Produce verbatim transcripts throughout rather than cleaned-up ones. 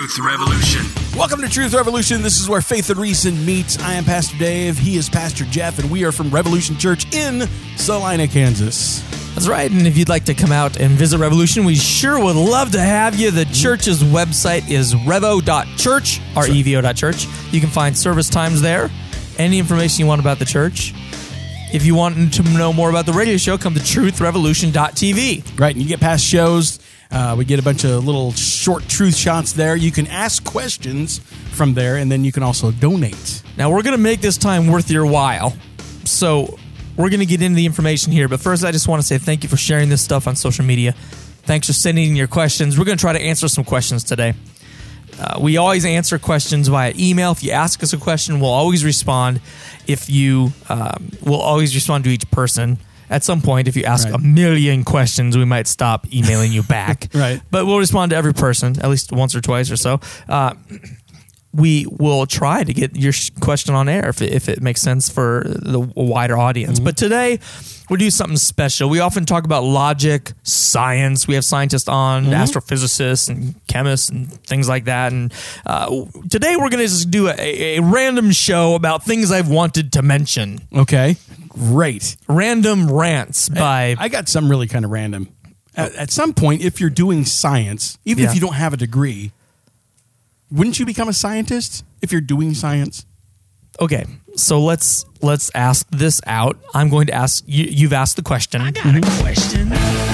Truth Revolution. Welcome to Truth Revolution. This is where faith and reason meets. I am Pastor Dave. He is Pastor Jeff, and we are from Revolution Church in Salina, Kansas. That's right, and if you'd like to come out and visit Revolution, we sure would love to have you. The church's website is revo dot church, R E V O dot church. You can find service times there, any information you want about the church. If you want to know more about the radio show, come to truth revolution dot t v. Right, and you get past shows. Uh, we get a bunch of little short truth shots there. You can ask questions from there, and then you can also donate. Now, we're going to make this time worth your while, so we're going to get into the information here. But first, I just want to say thank you for sharing this stuff on social media. Thanks for sending in your questions. We're going to try to answer some questions today. Uh, we always answer questions via email. If you ask us a question, we'll always respond. If you, um, we'll always respond to each person. At some point, if you ask right. a million questions, we might stop emailing you back. Right. But we'll respond to every person, at least once or twice or so. Uh, we will try to get your question on air if it, if it makes sense for the wider audience. Mm-hmm. But today, we'll do something special. We often talk about logic, science. We have scientists on, mm-hmm. astrophysicists and chemists and things like that. And uh, today, we're going to just do a, a random show about things I've wanted to mention. Okay. Great. Random rants by... I got some really kind of random. At, at some point, if you're doing science, even Yeah. if you don't have a degree, wouldn't you become a scientist if you're doing science? Okay, so let's let's ask this out. I'm going to ask... You, you've asked the question. I got a question.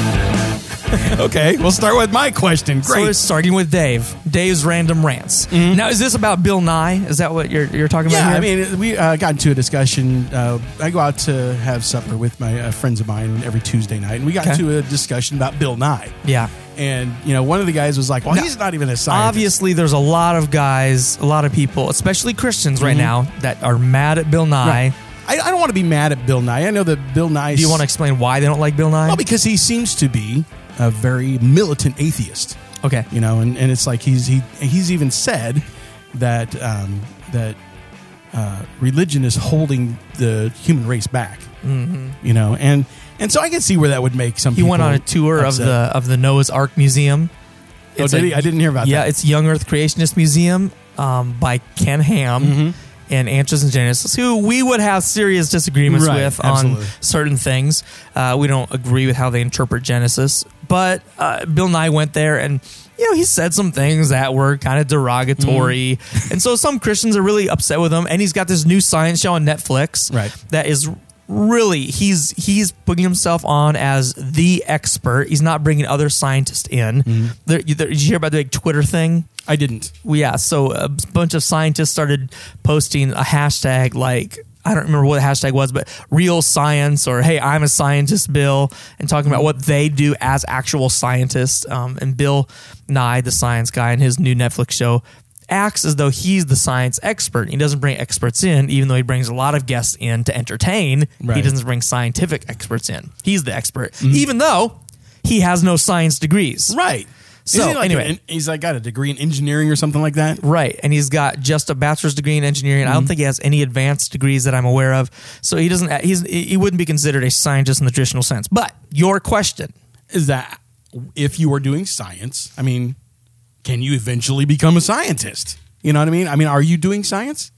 Okay, we'll start with my question. So Great. we're starting with Dave. Dave's random rants. Mm-hmm. Now, is this about Bill Nye? Is that what you're you're talking Yeah, about here? I mean, we uh, got into a discussion. Uh, I go out to have supper with my uh, friends of mine every Tuesday night, and we got Okay. into a discussion about Bill Nye. Yeah. And, you know, one of the guys was like, well, Now, he's not even a scientist. Obviously, there's a lot of guys, a lot of people, especially Christians right Mm-hmm. now, that are mad at Bill Nye. Right. I, I don't want to be mad at Bill Nye. I know that Bill Nye... Do you want to explain why they don't like Bill Nye? Well, because he seems to be a very militant atheist. Okay. You know, and, and it's like he's he he's even said that um, that uh, religion is holding the human race back. Mm-hmm. You know, and and so I can see where that would make some. He people went on a tour upset. of the of the Noah's Ark Museum. Oh, did he? I didn't hear about yeah, that. Yeah, it's Young Earth Creationist Museum um, by Ken Ham. Mm-hmm. And Answers in Genesis, who we would have serious disagreements Right, with absolutely. on certain things. Uh, we don't agree with how they interpret Genesis. But uh, Bill Nye went there and, you know, he said some things that were kind of derogatory. Mm. And so some Christians are really upset with him. And he's got this new science show on Netflix Right. that is really, he's he's putting himself on as the expert. He's not bringing other scientists in. Mm. There, there, did you hear about the big Twitter thing? I didn't. Well, yeah, so a bunch of scientists started posting a hashtag like, I don't remember what the hashtag was, but real science or, hey, I'm a scientist, Bill, and talking about what they do as actual scientists. Um, and Bill Nye, the science guy in his new Netflix show, acts as though he's the science expert. He doesn't bring experts in, even though he brings a lot of guests in to entertain. Right. He doesn't bring scientific experts in. He's the expert, mm-hmm. even though he has no science degrees. Right. So, he like anyway. a, he's like got a degree in engineering or something like that. Right. And he's got just a bachelor's degree in engineering. Mm-hmm. I don't think he has any advanced degrees that I'm aware of. So he doesn't, he's, he wouldn't be considered a scientist in the traditional sense. But your question is that if you are doing science, I mean, can you eventually become a scientist? You know what I mean? I mean, are you doing science?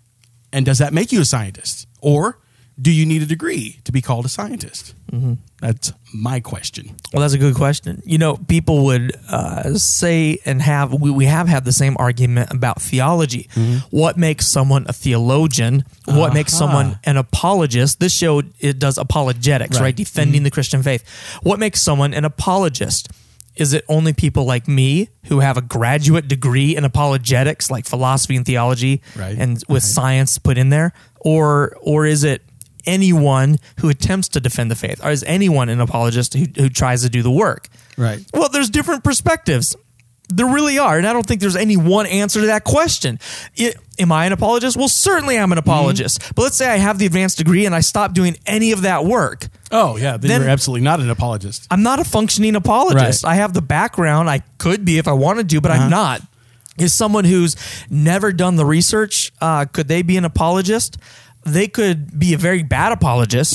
And does that make you a scientist? Or do you need a degree to be called a scientist? Mm-hmm. That's my question. Well, that's a good question. You know, people would uh, say and have, we, we have had the same argument about theology. Mm-hmm. What makes someone a theologian? What uh-huh. makes someone an apologist? This show, it does apologetics, right? right? Defending mm-hmm. the Christian faith. What makes someone an apologist? Is it only people like me who have a graduate degree in apologetics, like philosophy and theology, right. and with right. science put in there? Or or is it anyone who attempts to defend the faith? Or is anyone an apologist who, who tries to do the work? Right. Well, there's different perspectives. There really are. And I don't think there's any one answer to that question. It, am I an apologist? Well, certainly I'm an apologist. Mm-hmm. But let's say I have the advanced degree and I stop doing any of that work. Oh, yeah. Then, Then you're absolutely not an apologist. I'm not a functioning apologist. Right. I have the background. I could be if I wanted to, but Uh-huh. I'm not. Is someone who's never done the research, uh, could they be an apologist? They could be a very bad apologist, mm-hmm.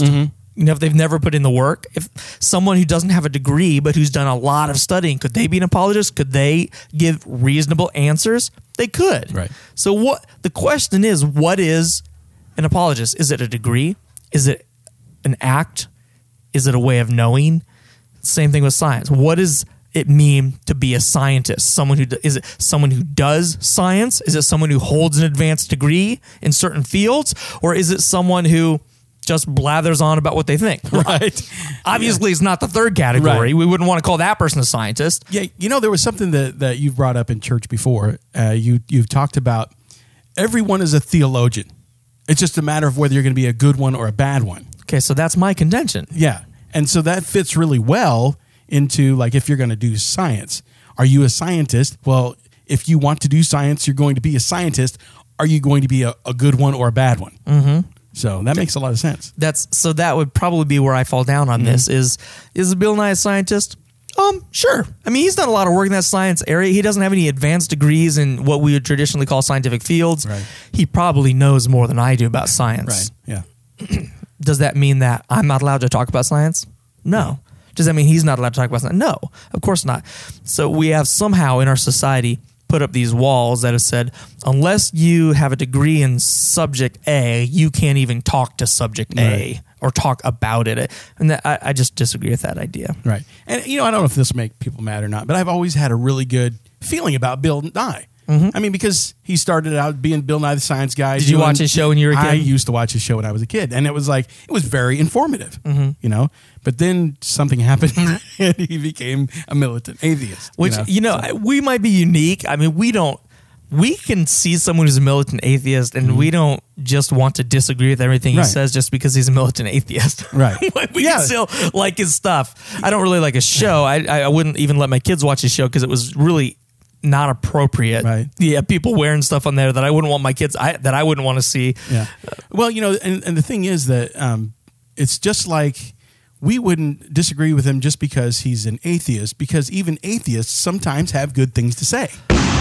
You know, if they've never put in the work, if someone who doesn't have a degree but who's done a lot of studying, could they be an apologist? Could they give reasonable answers? They could. Right. So what the question is, what is an apologist? Is it a degree? Is it an act? Is it a way of knowing? Same thing with science. What does it mean to be a scientist? Someone who is it someone who does science? Is it someone who holds an advanced degree in certain fields, or is it someone who just blathers on about what they think? Right. Obviously, yeah. It's not the third category. Right. We wouldn't want to call that person a scientist. Yeah, you know, there was something that, that you've brought up in church before. Uh, you you've talked about everyone is a theologian. It's just a matter of whether you're going to be a good one or a bad one. Okay, so that's my contention. Yeah, and so that fits really well into, like, if you're going to do science. Are you a scientist? Well, if you want to do science, you're going to be a scientist. Are you going to be a, a good one or a bad one? Mm-hmm. So that makes a lot of sense. That's so that would probably be where I fall down on mm-hmm. this. Is is Bill Nye a scientist? Um, sure. I mean, he's done a lot of work in that science area. He doesn't have any advanced degrees in what we would traditionally call scientific fields. Right. He probably knows more than I do about science. Right. Yeah. Does that mean that I'm not allowed to talk about science? No. Does that mean he's not allowed to talk about science? No, of course not. So we have somehow in our society put up these walls that have said, unless you have a degree in subject A, you can't even talk to subject A right. or talk about it. And that, I, I just disagree with that idea. Right. And, you know, I don't know if this will make people mad or not, but I've always had a really good feeling about Bill Nye. Mm-hmm. I mean, because he started out being Bill Nye the Science Guy. Did you watch his show when you were a kid? I used to watch his show when I was a kid, and it was like, it was very informative, mm-hmm. you know? But then something happened, and he became a militant atheist. Which, you know, you know so. we might be unique. I mean, we don't, we can see someone who's a militant atheist, and mm-hmm. we don't just want to disagree with everything right. he says just because he's a militant atheist. Right. we yeah. can still like his stuff. I don't really like his show. I, I wouldn't even let my kids watch his show because it was really not appropriate. Right. Yeah, people wearing stuff on there that I wouldn't want my kids, I, that I wouldn't want to see. Yeah. Well, you know, and, and the thing is that um, it's just like we wouldn't disagree with him just because he's an atheist, because even atheists sometimes have good things to say.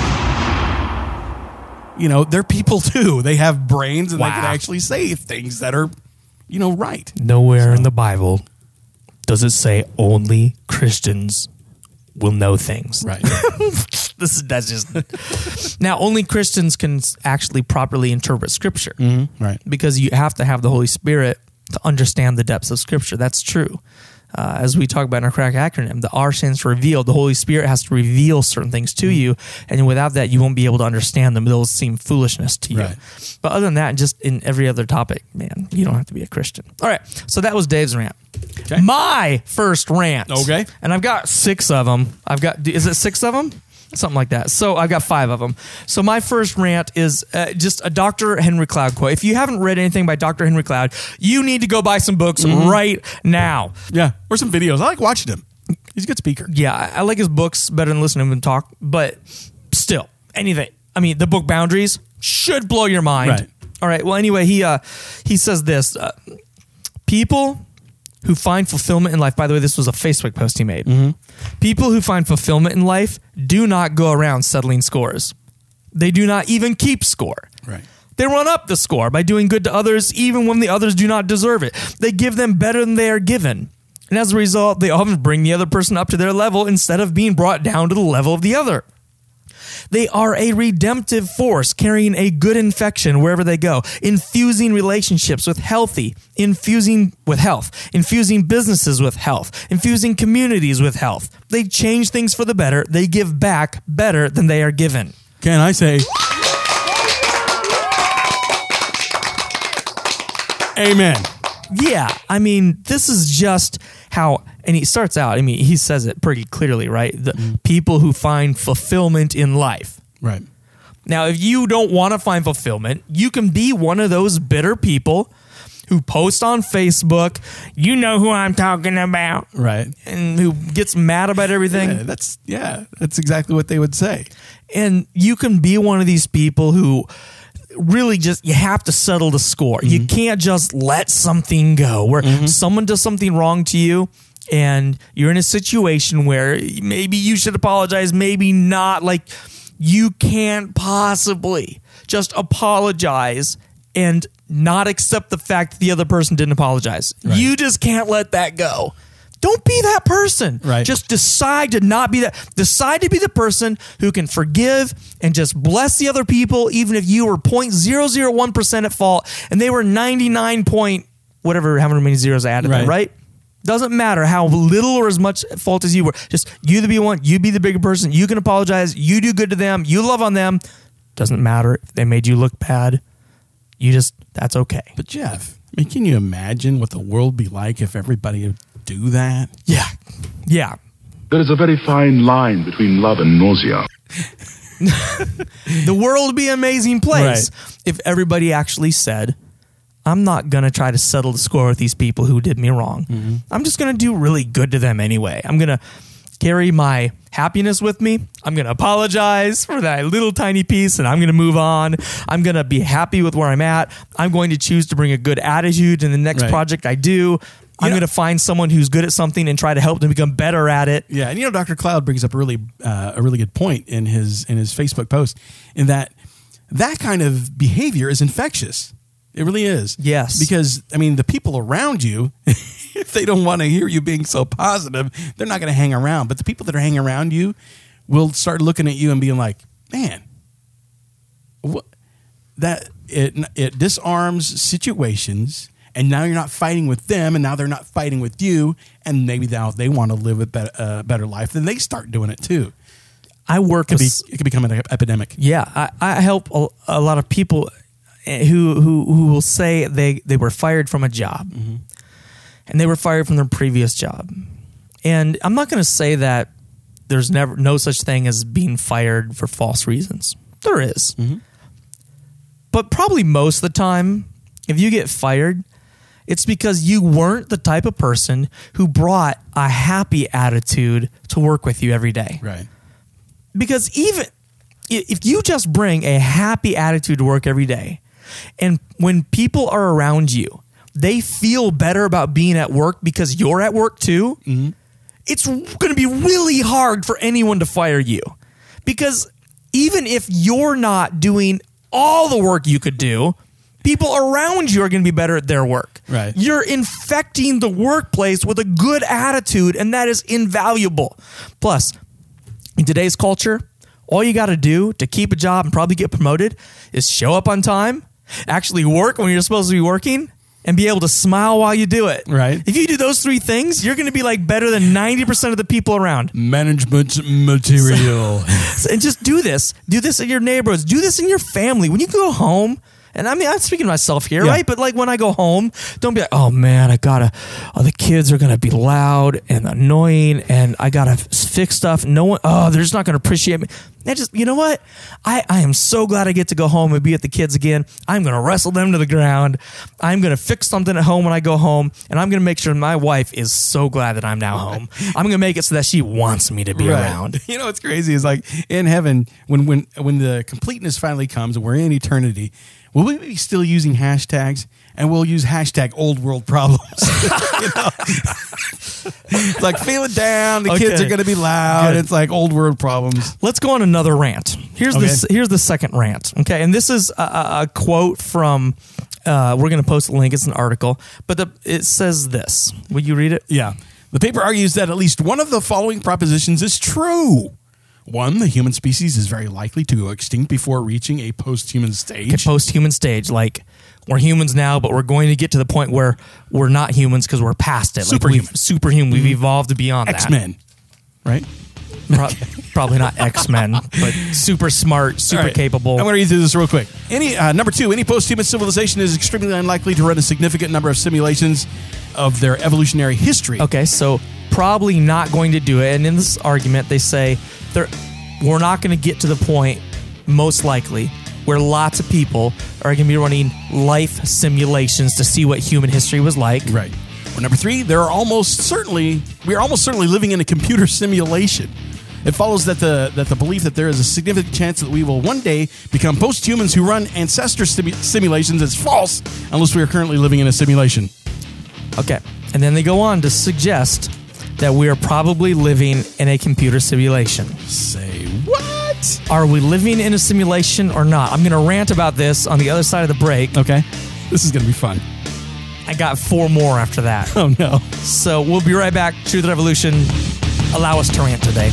You know, they're people too. They have brains and wow. they can actually say things that are, you know, right. Nowhere so. in the Bible does it say only Christians will know things. Right. this is that's just now only Christians can actually properly interpret Scripture. Mm-hmm. Right. Because you have to have the Holy Spirit to understand the depths of Scripture. That's true. Uh, as we talk about in our crack acronym, the R stands for reveal. The Holy Spirit has to reveal certain things to you, and without that, you won't be able to understand them. They'll seem foolishness to you. Right. But other than that, just in every other topic, man, you don't have to be a Christian. All right, so that was Dave's rant. Okay. My first rant. Okay. And I've got six of them. I've got, is it six of them? Something like that. So I've got five of them. So my first rant is uh, just a Doctor Henry Cloud quote. If you haven't read anything by Doctor Henry Cloud, you need to go buy some books mm-hmm. right now. Yeah, or some videos. I like watching him. He's a good speaker. Yeah, I, I like his books better than listening to him talk, but still, anything. I mean, the book Boundaries should blow your mind. Right. All right, well, anyway, he, uh, he says this. Uh, people who find fulfillment in life, by the way, this was a Facebook post he made. Mm-hmm. People who find fulfillment in life do not go around settling scores. They do not even keep score. Right. They run up the score by doing good to others even when the others do not deserve it. They give them better than they are given. And as a result, they often bring the other person up to their level instead of being brought down to the level of the other. They are a redemptive force carrying a good infection wherever they go, infusing relationships with healthy, infusing with health, infusing businesses with health, infusing communities with health. They change things for the better. They give back better than they are given. Can I say amen? Yeah, I mean, this is just how, and he starts out, I mean, he says it pretty clearly, right? The mm. people who find fulfillment in life. Right. Now, if you don't want to find fulfillment, you can be one of those bitter people who post on Facebook, you know who I'm talking about. Right. And who gets mad about everything. Yeah, that's, yeah, that's exactly what they would say. And you can be one of these people who really just, you have to settle the score. Mm-hmm. You can't just let something go where mm-hmm. someone does something wrong to you and you're in a situation where maybe you should apologize, maybe not. Like, you can't possibly just apologize and not accept the fact that the other person didn't apologize. Right. You just can't let that go. Don't be that person. Right. Just decide to not be that. Decide to be the person who can forgive and just bless the other people, even if you were zero point zero zero one percent at fault and they were ninety-nine point whatever, however many zeros I added right. there, right? Doesn't matter how little or as much at fault as you were. Just you be one, you be the bigger person. You can apologize. You do good to them. You love on them. Doesn't matter if they made you look bad. You just, that's okay. But Jeff, I mean, can you imagine what the world would be like if everybody would do that? Yeah. Yeah. There is a very fine line between love and nausea. The world would be an amazing place Right. if everybody actually said, I'm not going to try to settle the score with these people who did me wrong. Mm-hmm. I'm just going to do really good to them anyway. I'm going to carry my happiness with me. I'm going to apologize for that little tiny piece and I'm going to move on. I'm going to be happy with where I'm at. I'm going to choose to bring a good attitude to the next Right. project I do. I'm Yeah. going to find someone who's good at something and try to help them become better at it. Yeah, and you know, Doctor Cloud brings up a really uh, a really good point in his in his Facebook post, in that that kind of behavior is infectious. It really is. Yes. Because I mean, the people around you, if they don't want to hear you being so positive, they're not going to hang around. But the people that are hanging around you will start looking at you and being like, "Man, what that it it disarms situations." And now you're not fighting with them, and now they're not fighting with you, and maybe now they want to live a better, uh, better life, then they start doing it too. I work It could, with be, it could become an epidemic. Yeah, I, I help a, a lot of people who who who will say they, they were fired from a job, mm-hmm. and they were fired from their previous job. And I'm not going to say that there's never no such thing as being fired for false reasons. There is. Mm-hmm. But probably most of the time, if you get fired, it's because you weren't the type of person who brought a happy attitude to work with you every day. Right. Because even if you just bring a happy attitude to work every day, and when people are around you, they feel better about being at work because you're at work too, mm-hmm. it's going to be really hard for anyone to fire you. Because even if you're not doing all the work you could do, people around you are going to be better at their work. Right. You're infecting the workplace with a good attitude, and that is invaluable. Plus, in today's culture, all you got to do to keep a job and probably get promoted is show up on time, actually work when you're supposed to be working, and be able to smile while you do it. Right. If you do those three things, you're going to be like better than ninety percent of the people around. Management material. And just do this. Do this in your neighborhoods. Do this in your family. When you go home, and I mean, I'm speaking to myself here, Yeah. right? But like when I go home, don't be like, oh man, I gotta, oh, the kids are gonna be loud and annoying and I gotta fix stuff. No one, oh, they're just not gonna appreciate me. And just, you know what? I, I am so glad I get to go home and be with the kids again. I'm gonna wrestle them to the ground. I'm gonna fix something at home when I go home. And I'm gonna make sure my wife is so glad that I'm now home. I'm gonna make it so that she wants me to be Right. around. You know what's crazy is like in heaven, when when when the completeness finally comes and we're in eternity, will we be still using hashtags? And we'll use hashtag old world problems. You know? It's like feel it down. The Okay. kids are going to be loud. Good. It's like old world problems. Let's go on another rant. Here's Okay. the here's the second rant. Okay, and this is a, a, a quote from. Uh, we're going to post a link. It's an article, but the, it says this. Will you read it? Yeah. The paper argues that at least one of the following propositions is true. One, the human species is very likely to go extinct before reaching a post-human stage. Post-human stage, like we're humans now, but we're going to get to the point where we're not humans because we're past it. Like Superhuman. we've, superhuman. We've evolved beyond that. X-Men, right? Pro- probably not X-Men, but super smart, super All right. capable. I'm going to read through this real quick. Any uh, number two, any post-human civilization is extremely unlikely to run a significant number of simulations of their evolutionary history. Okay, so probably not going to do it. And in this argument, they say they're, we're not going to get to the point, most likely, where lots of people are going to be running life simulations to see what human history was like. Right. Or number three, there are almost certainly we are almost certainly living in a computer simulation. It follows that the that the belief that there is a significant chance that we will one day become post-humans who run ancestor simu- simulations is false unless we are currently living in a simulation. Okay, and then they go on to suggest that we are probably living in a computer simulation. Say what? Are we living in a simulation or not? I'm going to rant about this on the other side of the break. Okay. This is going to be fun. I got four more after that. Oh, no. So we'll be right back. Truth Revolution. Allow us to rant today.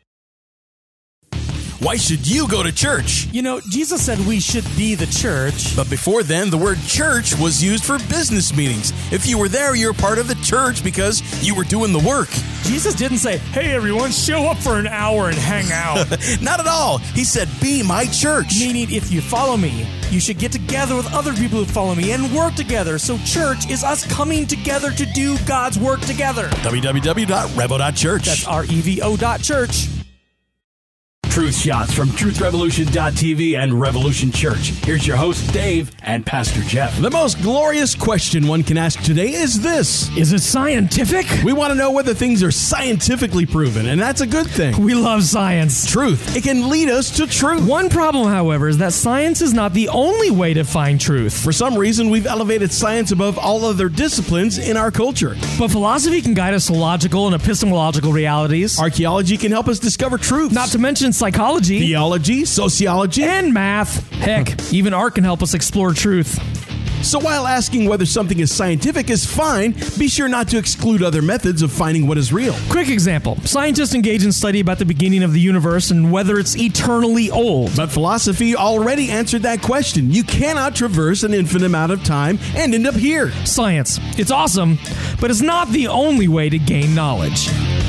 Why should you go to church? You know, Jesus said we should be the church. But before then, the word church was used for business meetings. If you were there, you were part of the church because you were doing the work. Jesus didn't say, hey, everyone, show up for an hour and hang out. Not at all. He said, be my church. Meaning, if you follow me, you should get together with other people who follow me and work together. So church is us coming together to do God's work together. w w w dot revo dot church. That's R E V O dot church. Truth shots from truth revolution dot t v and Revolution Church. Here's your host, Dave, and Pastor Jeff. The most glorious question one can ask today is this. Is it scientific? We want to know whether things are scientifically proven, and that's a good thing. We love science. Truth. It can lead us to truth. One problem, however, is that science is not the only way to find truth. For some reason, we've elevated science above all other disciplines in our culture. But philosophy can guide us to logical and epistemological realities. Archaeology can help us discover truths. Not to mention psychology, theology, sociology, and math. Heck, even art can help us explore truth. So while asking whether something is scientific is fine, be sure not to exclude other methods of finding what is real. Quick example. Scientists engage in study about the beginning of the universe and whether it's eternally old. But philosophy already answered that question. You cannot traverse an infinite amount of time and end up here. Science. It's awesome, but it's not the only way to gain knowledge.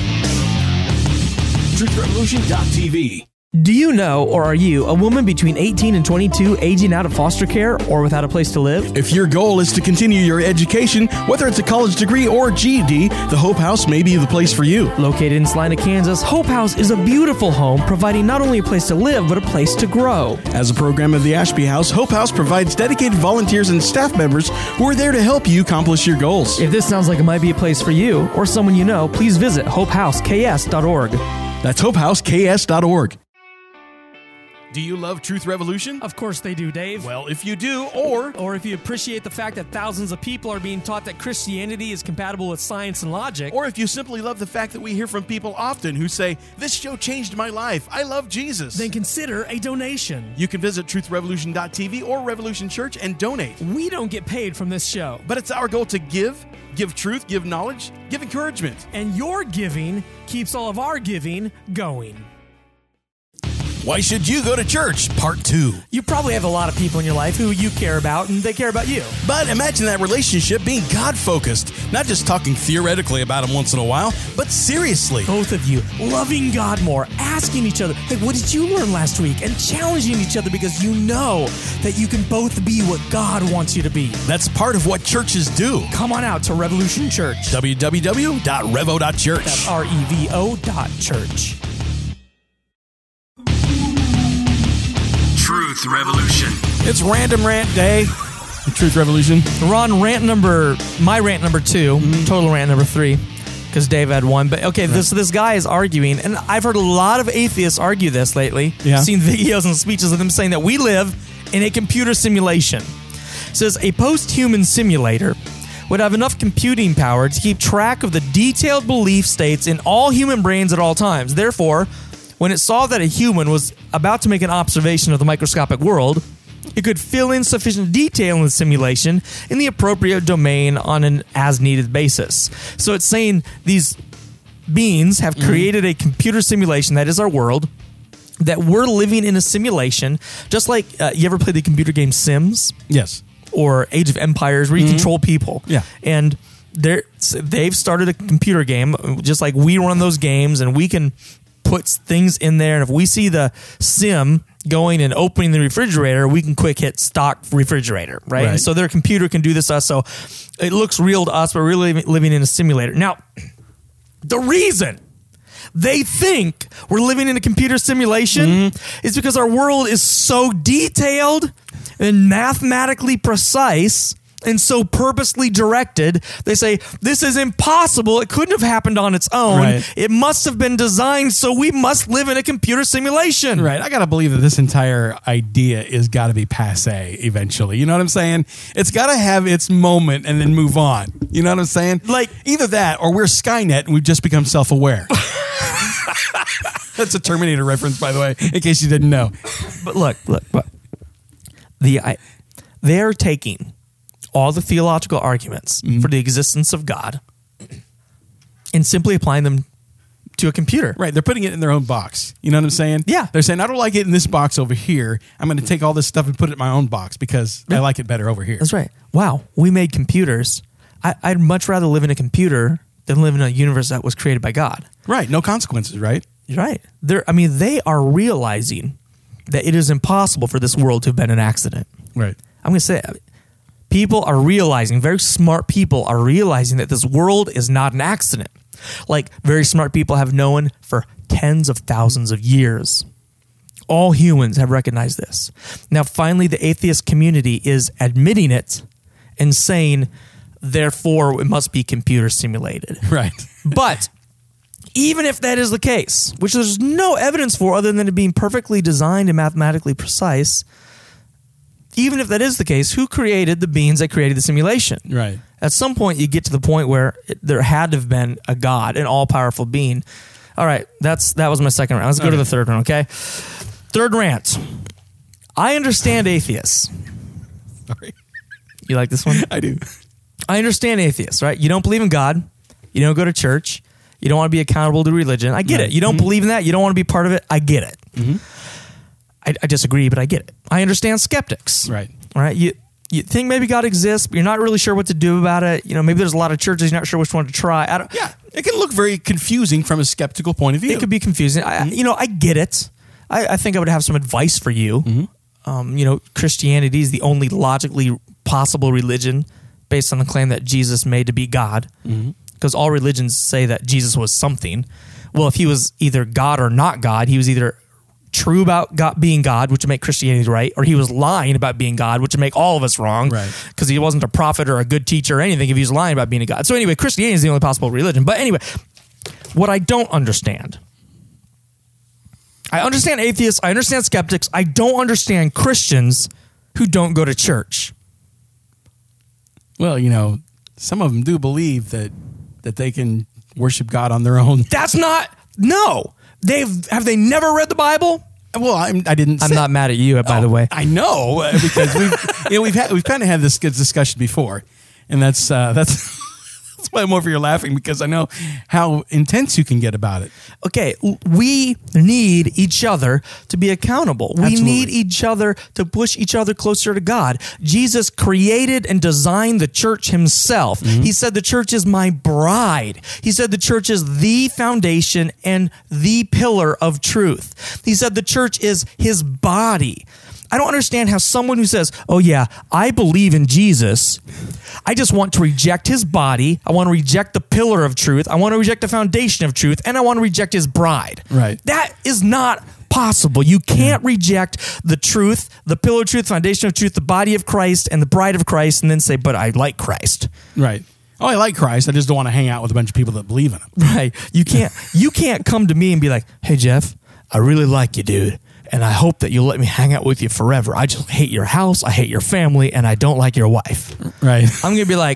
truth revolution dot t v. Do you know, or are you, a woman between eighteen and twenty-two aging out of foster care or without a place to live? If your goal is to continue your education, whether it's a college degree or G E D, the Hope House may be the place for you. Located in Salina, Kansas, Hope House is a beautiful home providing not only a place to live, but a place to grow. As a program of the Ashby House, Hope House provides dedicated volunteers and staff members who are there to help you accomplish your goals. If this sounds like it might be a place for you or someone you know, please visit hope house k s dot org. That's hope house k s dot org. Do you love Truth Revolution? Of course they do, Dave. Well, if you do, or... Or if you appreciate the fact that thousands of people are being taught that Christianity is compatible with science and logic. Or if you simply love the fact that we hear from people often who say, this show changed my life. I love Jesus. Then consider a donation. You can visit truth revolution dot t v or Revolution Church and donate. We don't get paid from this show. But it's our goal to give, give truth, give knowledge, give encouragement. And your giving keeps all of our giving going. Why should you go to church? Part two. You probably have a lot of people in your life who you care about and they care about you. But imagine that relationship being God-focused, not just talking theoretically about him once in a while, but seriously. Both of you loving God more, asking each other, hey, what did you learn last week? And challenging each other because you know that you can both be what God wants you to be. That's part of what churches do. Come on out to Revolution Church. w w w dot revo dot church. That's R E V O dot church. Truth Revolution. It's Random Rant Day. Truth Revolution. We're on rant number, my rant number two, mm-hmm. total rant number three, because Dave had one. But okay, right. this this guy is arguing, and I've heard a lot of atheists argue this lately. Yeah. I've seen videos and speeches of them saying that we live in a computer simulation. It says a post-human simulator would have enough computing power to keep track of the detailed belief states in all human brains at all times. Therefore, when it saw that a human was about to make an observation of the microscopic world, it could fill in sufficient detail in the simulation in the appropriate domain on an as-needed basis. So it's saying these beings have created a computer simulation that is our world, that we're living in a simulation, just like, uh, you ever played the computer game Sims? Yes. Or Age of Empires, where you mm-hmm. control people. Yeah. And they're, they've started a computer game, just like we run those games, and we can put things in there, and if we see the sim going and opening the refrigerator, we can quick hit stock refrigerator, right? right. And so their computer can do this to us, so it looks real to us, but we're really living in a simulator. Now, the reason they think we're living in a computer simulation mm-hmm. is because our world is so detailed and mathematically precise and so purposely directed. They say, this is impossible. It couldn't have happened on its own. Right. It must have been designed, so we must live in a computer simulation. Right. I got to believe that this entire idea is got to be passe eventually. You know what I'm saying? It's got to have its moment and then move on. You know what I'm saying? Like, either that or we're Skynet and we've just become self-aware. That's a Terminator reference, by the way, in case you didn't know. But look, look, look. The, I, they're taking all the theological arguments Mm-hmm. for the existence of God and simply applying them to a computer. Right, they're putting it in their own box. You know what I'm saying? Yeah. They're saying, I don't like it in this box over here. I'm going to take all this stuff and put it in my own box because I like it better over here. That's right. Wow, we made computers. I, I'd much rather live in a computer than live in a universe that was created by God. Right, no consequences, right? You're right. They're, I mean, they are realizing that it is impossible for this world to have been an accident. Right. I'm going to say, people are realizing, very smart people are realizing that this world is not an accident. Like very smart people have known for tens of thousands of years. All humans have recognized this. Now, finally, the atheist community is admitting it and saying, therefore, it must be computer simulated. Right. But even if that is the case, which there's no evidence for other than it being perfectly designed and mathematically precise, even if that is the case, who created the beings that created the simulation? Right. At some point, you get to the point where it, there had to have been a God, an all-powerful being. All right, that's that was my second rant. Let's go Okay. to the third one, okay? Third rant. I understand atheists. Sorry. You like this one? I do. I understand atheists, right? You don't believe in God. You don't go to church. You don't want to be accountable to religion. I get Right. it. You don't Mhm. believe in that. You don't want to be part of it. I get it. Mm-hmm. I, I disagree, but I get it. I understand skeptics. Right. All right. You you think maybe God exists, but you're not really sure what to do about it. You know, maybe there's a lot of churches you're not sure which one to try. I don't. Yeah, it can look very confusing from a skeptical point of view. It could be confusing. I, you know, I get it. I, I think I would have some advice for you. Um, you know, Christianity is the only logically possible religion based on the claim that Jesus made to be God. Because all religions say that Jesus was something. Well, if he was either God or not God, he was either true about God being God, which would make Christianity right, or he was lying about being God, which would make all of us wrong. Right. Because he wasn't a prophet or a good teacher or anything if he was lying about being a God. So anyway, Christianity is the only possible religion. But anyway, what I don't understand, I understand atheists, I understand skeptics, I don't understand Christians who don't go to church. Well, you know, some of them do believe that that they can worship God on their own. That's not, no. They've, have they never read the Bible? Well, I'm, I didn't. I'm say, not mad at you, by Oh, the way. I know uh, because we've you know we've had we've kind of had this good discussion before, and that's uh, that's that's why I'm over here laughing because I know how intense you can get about it. Okay, we need each other to be accountable. We Absolutely. need each other to push each other closer to God. Jesus created and designed the church himself. Mm-hmm. He said the church is my bride. He said the church is the foundation and the pillar of truth. He said the church is his body. I don't understand how someone who says, oh yeah, I believe in Jesus, I just want to reject his body, I want to reject the pillar of truth, I want to reject the foundation of truth, and I want to reject his bride. Right. That is not possible. You can't reject the truth, the pillar of truth, foundation of truth, the body of Christ, and the bride of Christ, and then say, but I like Christ. Right. Oh, I like Christ. I just don't want to hang out with a bunch of people that believe in him. Right. You can't you can't come to me and be like, hey Jeff, I really like you, dude. And I hope that you'll let me hang out with you forever. I just hate your house, I hate your family, and I don't like your wife. Right. I'm gonna be like,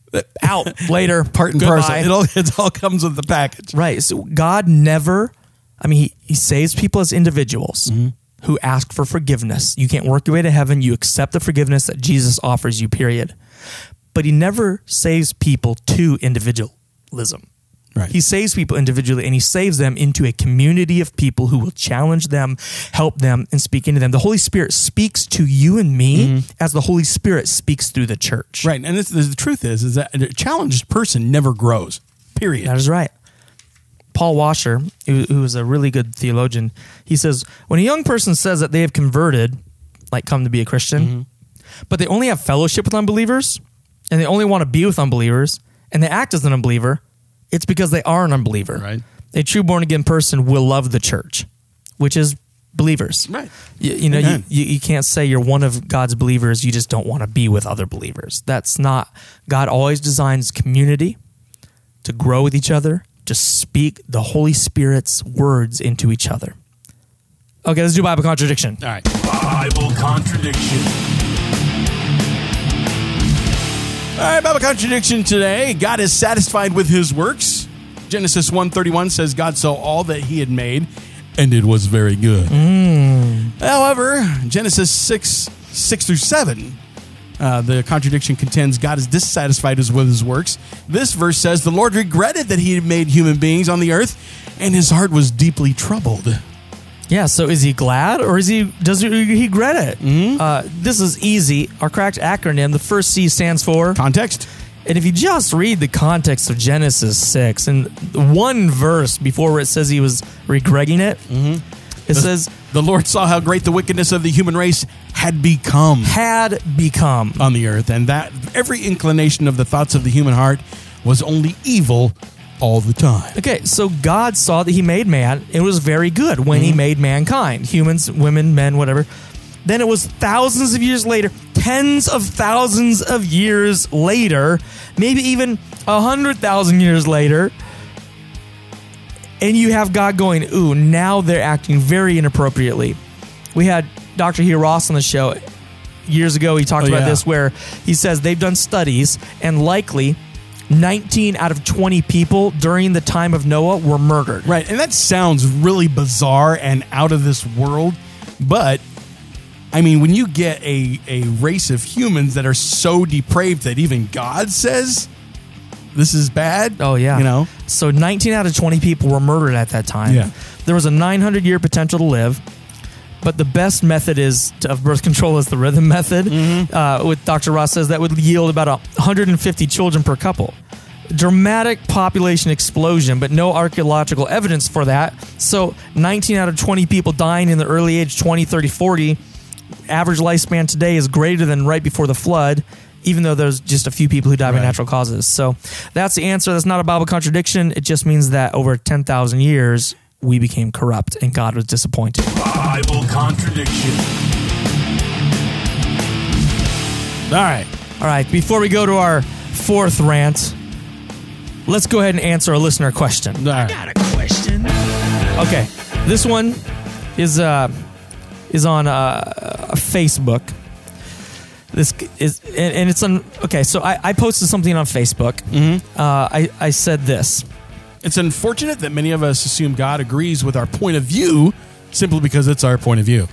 out later, Part and goodbye. parcel. It all it all comes with the package. Right. So God never, I mean, he, he saves people as individuals who ask for forgiveness. You can't work your way to heaven. You accept the forgiveness that Jesus offers you, period. But he never saves people to individualism. Right. He saves people individually, and he saves them into a community of people who will challenge them, help them, and speak into them. The Holy Spirit speaks to you and me as the Holy Spirit speaks through the church. Right. And this, this, the truth is, is that a challenged person never grows. Period. That is right. Paul Washer, who, who is a really good theologian, he says, when a young person says that they have converted, like come to be a Christian, but they only have fellowship with unbelievers, and they only want to be with unbelievers, and they act as an unbeliever, it's because they are an unbeliever. Right. A true born-again person will love the church, which is believers. Right. You, you know, you, Amen. you, you can't say you're one of God's believers, you just don't want to be with other believers. That's not, God always designs community to grow with each other, to speak the Holy Spirit's words into each other. Okay, let's do Bible contradiction. All right. Bible contradiction. All right, Bible contradiction today. God is satisfied with his works. Genesis one thirty-one says God saw all that he had made, and it was very good. However, Genesis six, six through seven Uh, the contradiction contends God is dissatisfied with his works. This verse says the Lord regretted that he had made human beings on the earth, and his heart was deeply troubled. Yeah, so is he glad or is he does he regret it? Mm-hmm. Uh, this is easy. Our cracked acronym, the first C stands for Context. And if you just read the context of Genesis six and one verse before where it says he was regretting it, mm-hmm. it the, says the Lord saw how great the wickedness of the human race had become had become on the earth, and that every inclination of the thoughts of the human heart was only evil all the time. Okay, so God saw that he made man. It was very good when mm-hmm. he made mankind, humans, women, men, whatever. Then it was thousands of years later, tens of thousands of years later, maybe even a hundred thousand years later, and you have God going, ooh, now they're acting very inappropriately. We had Doctor Hugh Ross on the show years ago. He talked oh, about yeah. this where he says they've done studies and likely nineteen out of twenty people during the time of Noah were murdered. Right, and that sounds really bizarre and out of this world, but I mean, when you get a, a race of humans that are so depraved that even God says this is bad. Oh, yeah. You know? So nineteen out of twenty people were murdered at that time. Yeah. There was a nine hundred year potential to live, but the best method is to, of birth control is the rhythm method. Mm-hmm. Uh, with Doctor Ross says that would yield about one hundred fifty children per couple. Dramatic population explosion, but no archaeological evidence for that. So nineteen out of twenty people dying in the early age, twenty, thirty, forty. Average lifespan today is greater than right before the flood, even though there's just a few people who died right. by natural causes. So that's the answer. That's not a Bible contradiction. It just means that over ten thousand years, we became corrupt and God was disappointed. Bible contradiction. All right. All right. Before we go to our fourth rant, let's go ahead and answer a listener question. All right. Got a question. Okay. This one is uh, is on uh, Facebook. This is and, and it's on. Okay, so I, I posted something on Facebook. Mm-hmm. Uh, I I said this. It's unfortunate that many of us assume God agrees with our point of view simply because it's our point of view.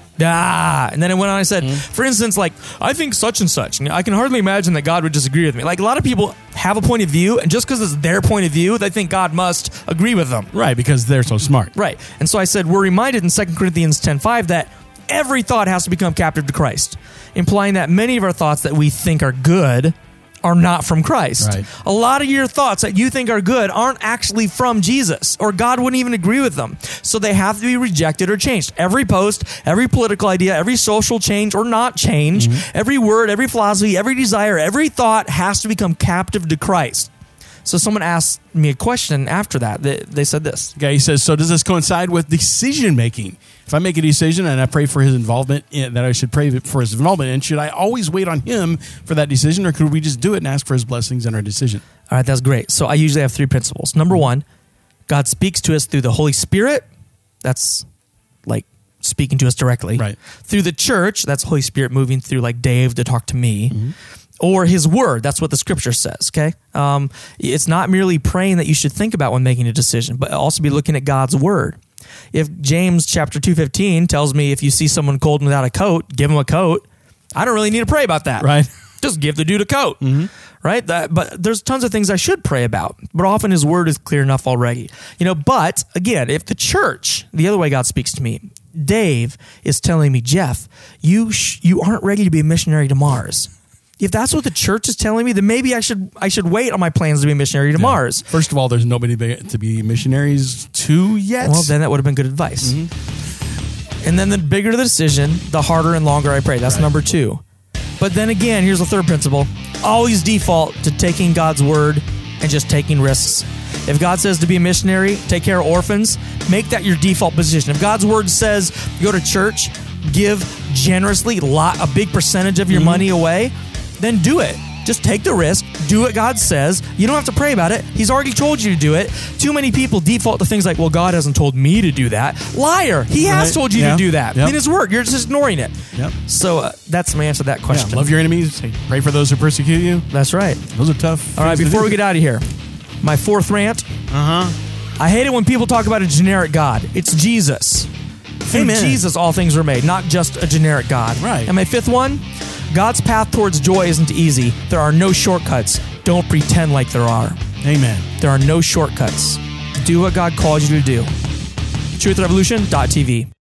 Ah, and then it went on. I said, Mm-hmm. for instance, like I think such and such. I can hardly imagine that God would disagree with me. Like a lot of people have a point of view, and just because it's their point of view, they think God must agree with them. Right, because they're so smart. Right. And so I said, we're reminded in Second Corinthians ten five that every thought has to become captive to Christ, implying that many of our thoughts that we think are good are not from Christ. Right. A lot of your thoughts that you think are good aren't actually from Jesus, or God wouldn't even agree with them. So they have to be rejected or changed. Every post, every political idea, every social change or not change, mm-hmm. every word, every philosophy, every desire, every thought has to become captive to Christ. So someone asked me a question after that. They, they said this. Okay, he says, so does this coincide with decision making? If I make a decision and I pray for his involvement, in, that I should pray for his involvement, and should I always wait on him for that decision, or could we just do it and ask for his blessings in our decision? All right, that's great. So I usually have three principles. Number one, God speaks to us through the Holy Spirit. That's like speaking to us directly. Right. Through the church, that's Holy Spirit moving through like Dave to talk to me. Mm-hmm. Or his word. That's what the scripture says, okay? Um, it's not merely praying that you should think about when making a decision, but also be looking at God's word. If James chapter two fifteen tells me if you see someone cold and without a coat, give him a coat, I don't really need to pray about that. Right. Just give the dude a coat, mm-hmm. right? That, but there's tons of things I should pray about, but often his word is clear enough already. You know, but again, if the church, the other way God speaks to me, Dave is telling me, Jeff, you sh- you aren't ready to be a missionary to Mars. If that's what the church is telling me, then maybe I should I should wait on my plans to be a missionary to yeah. Mars. First of all, there's nobody to be missionaries to yet. Well, then that would have been good advice. Mm-hmm. And then the bigger the decision, the harder and longer I pray. That's right. Number two. But then again, here's the third principle. Always default to taking God's word and just taking risks. If God says to be a missionary, take care of orphans, make that your default position. If God's word says go to church, give generously lot, a big percentage of your mm-hmm. money away, then do it. Just take the risk. Do what God says. You don't have to pray about it. He's already told you to do it. Too many people default to things like, well, God hasn't told me to do that. Liar. He right. has told you yeah. to do that. Yep. In his word. You're just ignoring it. Yep. So uh, that's my answer to that question. Yeah, love your enemies. Pray for those who persecute you. That's right. Those are tough. All right, before we get out of here, my fourth rant. Uh-huh. I hate it when people talk about a generic God. It's Jesus. Through Amen. Jesus, all things were made, not just a generic God. Right. And my fifth one, God's path towards joy isn't easy. There are no shortcuts. Don't pretend like there are. Amen. There are no shortcuts. Do what God calls you to do. truth revolution dot t v